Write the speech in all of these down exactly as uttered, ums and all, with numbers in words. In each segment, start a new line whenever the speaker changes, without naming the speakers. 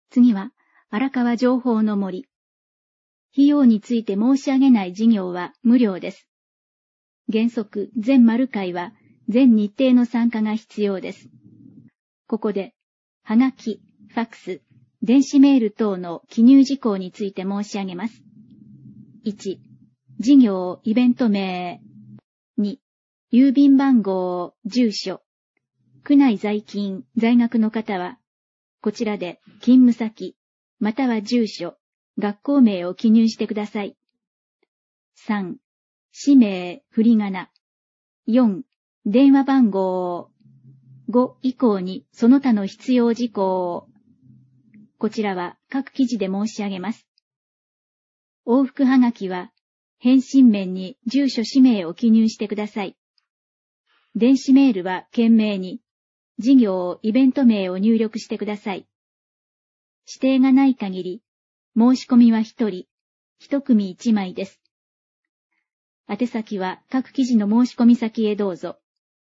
次は、荒川情報の森。費用について申し上げない事業は無料です。原則、全丸会は、全日程の参加が必要です。ここで、はがき、ファックス、電子メール等の記入事項について申し上げます。いち、事業、イベント名。に、郵便番号、住所。区内在勤、在学の方は、こちらで勤務先、または住所、学校名を記入してください。さん、氏名、振り仮名。よん、電話番号。ご以降にその他の必要事項。こちらは各記事で申し上げます。往復はがきは、返信面に住所氏名を記入してください。電子メールは件名に、事業、イベント名を入力してください。指定がない限り、申し込みはひとり、いち組いちまいです。宛先は各記事の申し込み先へどうぞ。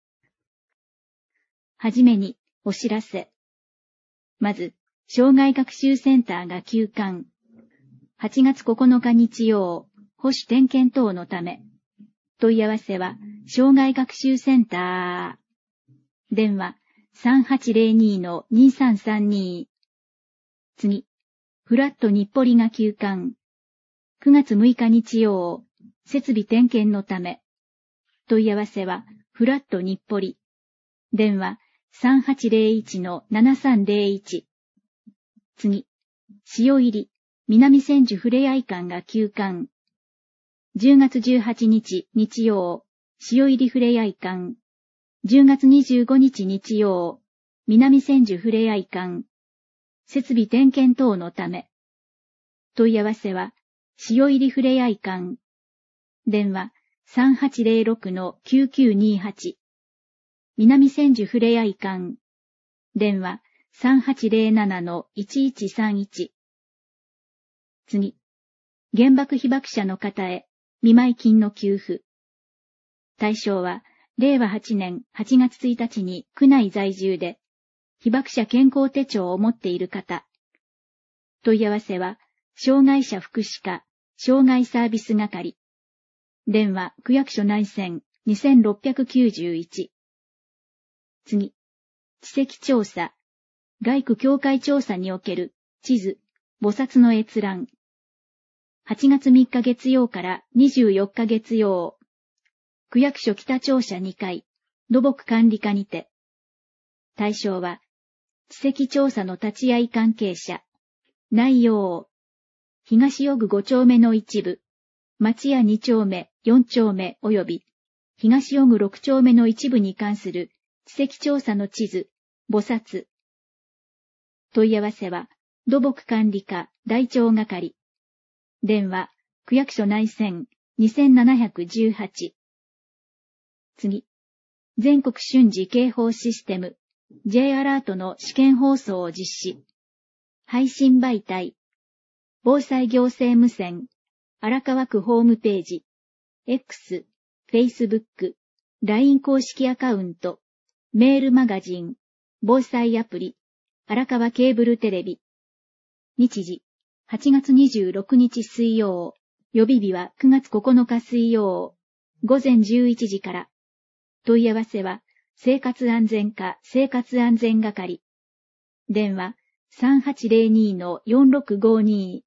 はじめに、お知らせ。まず、障害学習センターが休館。はちがつここのか日曜、保守点検等のため。問い合わせは、障害学習センター。電話、さんはちゼロに のにさんさんに。次、フラット日暮里が休館。くがつむいか日曜、設備点検のため。問い合わせは、フラット日暮里。電話、さんはちゼロいち のななさんゼロいち。次、塩入り、南千住ふれあい館が休館。じゅうがつじゅうはちにち日曜、塩入りふれあい館。じゅうがつにじゅうごにち日曜、南千住ふれあい館。設備点検等のため。問い合わせは、塩入りふれあい館。電話、さんはちゼロろく のきゅうきゅうにはち。南千住ふれあい館。電話、さんはちゼロなな のいちいちさんいち。次、原爆被爆者の方へ、見舞金の給付。対象は、れいわはちねんはちがつついたちに区内在住で、被爆者健康手帳を持っている方。問い合わせは、障害者福祉課、障害サービス係。電話、区役所内線にせんろっぴゃくきゅうじゅういち。次、地籍調査。外区境界調査における地図、菩薩の閲覧。はちがつみっか月曜からにじゅうよっか月曜。区役所北庁舎にかい、土木管理課にて。対象は、地籍調査の立ち会い関係者。内容。東予具ごちょうめの一部、町屋にちょうめ、よんちょうめ及び、東予具ろくちょうめの一部に関する地籍調査の地図、菩薩。問い合わせは、土木管理課台帳係。電話、区役所内線にせんななひゃくじゅうはち。次、全国瞬時警報システム J アラートの試験放送を実施。配信媒体、防災行政無線、荒川区ホームページ、X、Facebook、ライン 公式アカウント、メールマガジン、防災アプリ、荒川ケーブルテレビ。日時、はちがつにじゅうろくにち水曜、予備日はくがつここのか水曜、ごぜんじゅういちじから。問い合わせは、生活安全課生活安全係。電話、さんはちゼロに のよんろくごに。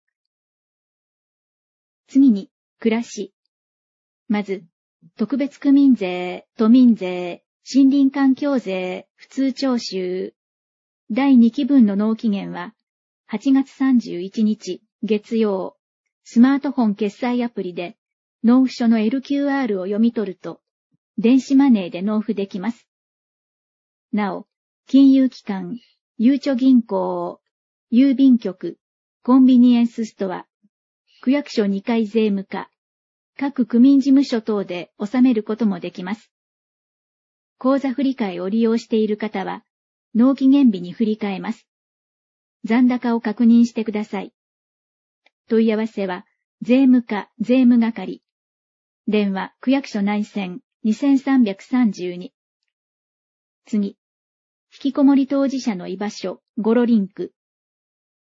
次に、暮らし。まず、特別区民税、都民税、森林環境税、普通徴収。だいにきぶんの納期限は、はちがつさんじゅういちにち、月曜。スマートフォン決済アプリで、納付書の エルキューアール を読み取ると、電子マネーで納付できます。なお、金融機関、ゆうちょ銀行、郵便局、コンビニエンスストア、区役所にかい税務課、各区民事務所等で納めることもできます。口座振替を利用している方は、納期限日に振り替えます。残高を確認してください。問い合わせは、税務課税務係。電話、区役所内線にせんさんびゃくさんじゅうに。次、引きこもり当事者の居場所、ゴロリンク。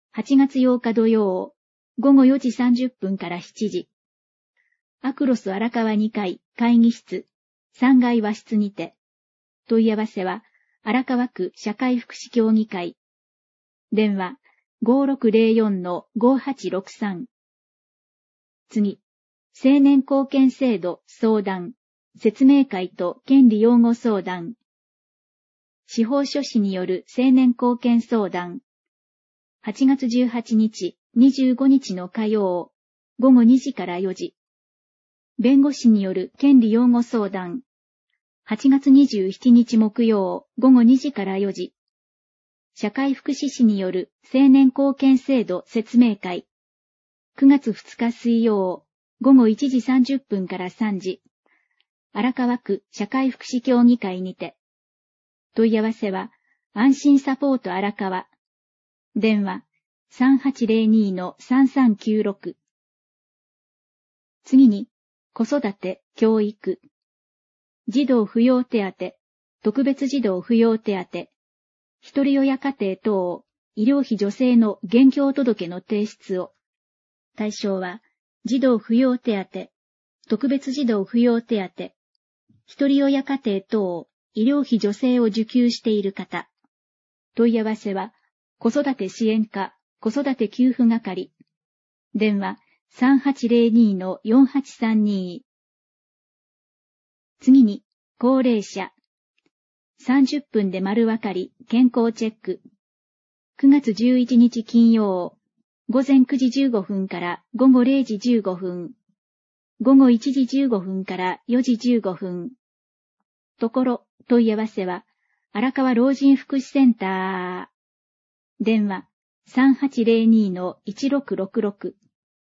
はちがつようか土曜、ごごよじさんじゅっぷんからしちじ。アクロス荒川にかい会議室、さんがい和室にて。問い合わせは、荒川区社会福祉協議会。電話、ごろくぜろよんのごはちろくさん。次、青年貢献制度相談、説明会と権利擁護相談。司法書士による青年貢献相談。はちがつじゅうはちにち、にじゅうごにちの火曜、ごごにじからよじ。弁護士による権利擁護相談。はちがつにじゅうしちにち木曜、ごごにじからよじ。社会福祉士による青年貢献制度説明会。くがつふつか水曜、ごごいちじさんじゅっぷんからさんじ。荒川区社会福祉協議会にて。問い合わせは、安心サポート荒川。電話、さんはちぜろにのさんさんきゅうろく。次に、子育て、教育。児童扶養手当、特別児童扶養手当、一人親家庭等、医療費助成の現況届の提出を。対象は、児童扶養手当、特別児童扶養手当、一人親家庭等、医療費助成を受給している方。問い合わせは、子育て支援課、子育て給付係。電話、さんはちぜろにのよんはちさんに。次に、高齢者。さんじゅっぷんで丸わかり、健康チェック。くがつじゅういちにち金曜、ごぜんくじじゅうごふんからごごれいじじゅうごふん。ごごいちじじゅうごふんからよじじゅうごふん。ところ、問い合わせは、荒川老人福祉センター。電話、さんはちぜろにのいちろくろくろく。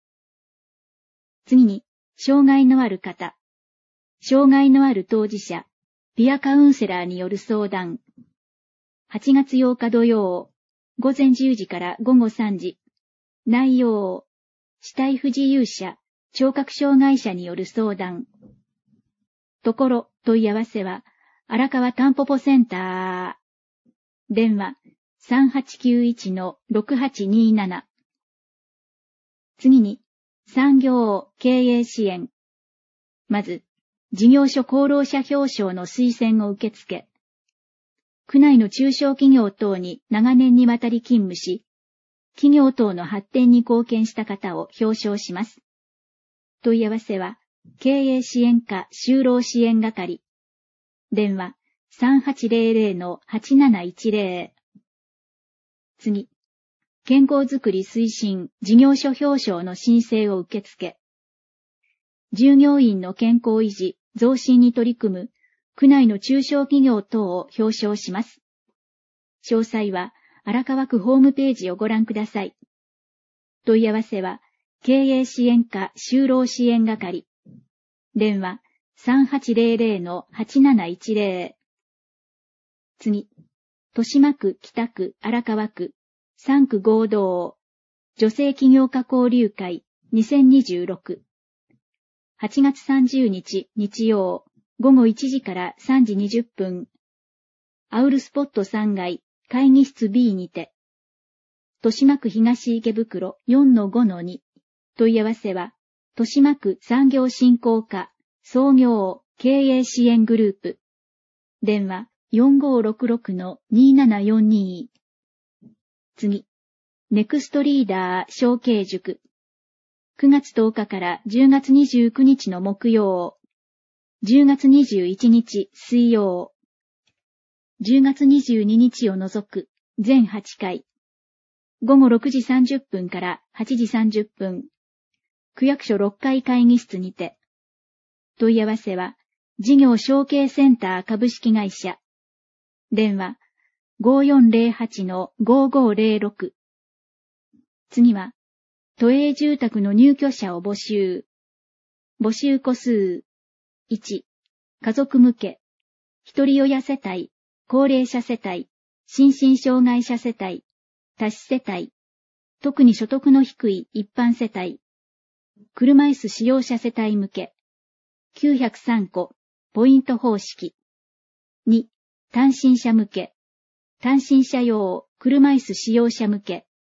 次に、障害のある方。障害のある当事者、ピアカウンセラーによる相談。はちがつようか土曜、ごぜんじゅうじからごごさんじ。内容、肢体不自由者、聴覚障害者による相談。ところ、問い合わせは、荒川たんぽぽセンター。電話、さんはちきゅういちのろくはちになな。次に、産業経営支援。まず、事業所功労者表彰の推薦を受け付け、区内の中小企業等に長年にわたり勤務し、企業等の発展に貢献した方を表彰します。問い合わせは、経営支援課就労支援係。電話、さんはちぜろぜろのはちなないちぜろ。次、健康づくり推進事業所表彰の申請を受け付け、従業員の健康維持、増進に取り組む、区内の中小企業等を表彰します。詳細は、荒川区ホームページをご覧ください。問い合わせは、経営支援課就労支援係。電話、さんはちぜろぜろのはちなないちぜろ。次、豊島区北区荒川区、さんく合同、女性起業家交流会にせんにじゅうろく。はちがつさんじゅうにち日曜、ごごいちじからさんじにじゅっぷん。アウルスポットさんがい、会議室 ビー にて。豊島区東池袋 よんのごのに。問い合わせは、豊島区産業振興課、創業経営支援グループ。電話、よんごろくろくのにななよんに。次、ネクストリーダー承継塾。くがつとおかからじゅうがつにじゅうくにちの木曜、じゅうがつにじゅういちにち水曜、じゅうがつにじゅうににちを除く全はちかい、ごごろくじさんじゅっぷんからはちじさんじゅっぷん、区役所ろっかい会議室にて。問い合わせは、事業承継センター株式会社。電話、ごよんぜろはちのごごぜろろく。次は、都営住宅の入居者を募集。募集戸数。いち、家族向け。一人親世帯、高齢者世帯、心身障害者世帯、多子世帯。特に所得の低い一般世帯。車椅子使用者世帯向け。きゅうひゃくさんこ、ポイント方式。に、単身者向け。単身者用、車椅子使用者向け。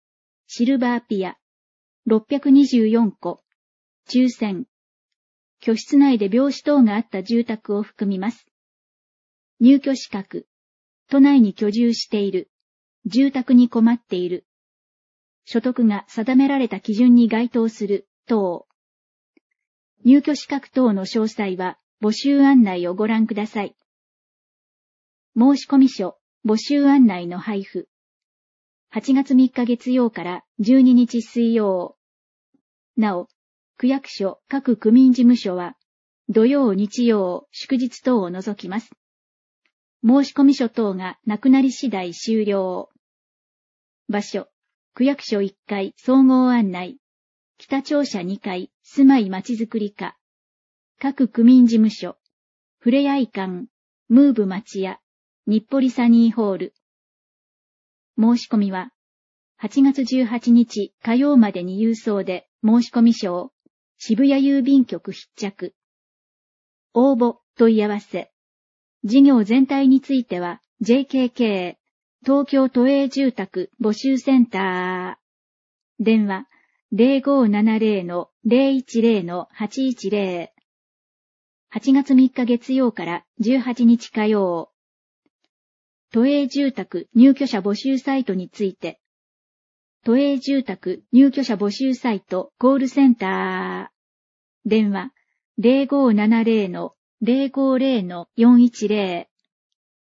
シルバーピア、ろっぴゃくにじゅうよんこ、抽選。居室内で病死等があった住宅を含みます。入居資格、都内に居住している、住宅に困っている、所得が定められた基準に該当する、等。入居資格等の詳細は募集案内をご覧ください。申込書、募集案内の配布。はちがつみっか月曜からじゅうににち水曜。なお、区役所各区民事務所は、土曜日曜祝日等を除きます。申込書等がなくなり次第終了。場所、区役所いっかい総合案内。北庁舎にかい住まいまちづくり課。各区民事務所。ふれあい館、ムーブ町屋、日暮里サニーホール。申し込みは、はちがつじゅうはちにち火曜までに郵送で申込書を渋谷郵便局必着。応募、問い合わせ。事業全体については ジェイケーケー 東京都営住宅募集センター。電話 ゼロごーななゼロのゼロいちゼロのはちいちゼロ。はちがつみっか月曜からじゅうはちにち火曜。都営住宅入居者募集サイトについて。都営住宅入居者募集サイトコールセンター。電話 ゼロごーななゼロのゼロごーゼロのよんいちゼロ。